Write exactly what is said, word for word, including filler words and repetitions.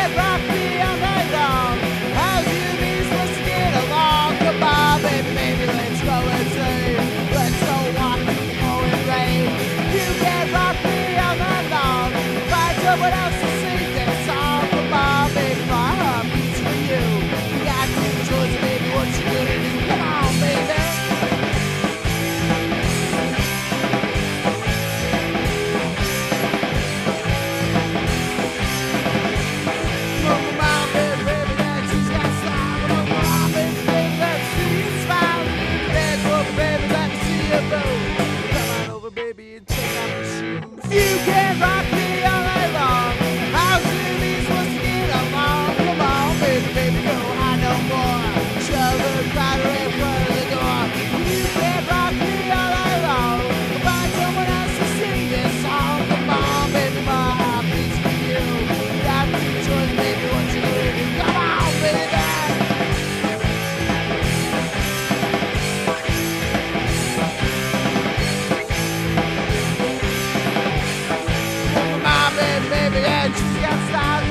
can rock me all night long. How you be supposed to get along? Come on, baby, baby, let's go and say, let's go walk in the pouring rain. You can rock me all night long. Find someone else to sing that song. Come on, baby, my heart beats for you. You got two choices, baby, what you gonna do? Come on, baby. You can rock me all night long. How's you supposed to get along? Come on, baby, baby, go hide no more. Shove a rider in front of the door. You can rock me all night long. Find someone else to sing this song. Come on, baby, my heart beats for you. Got two choices, baby, what you gonna do? Come on, baby. Baby, yeah, she's got style.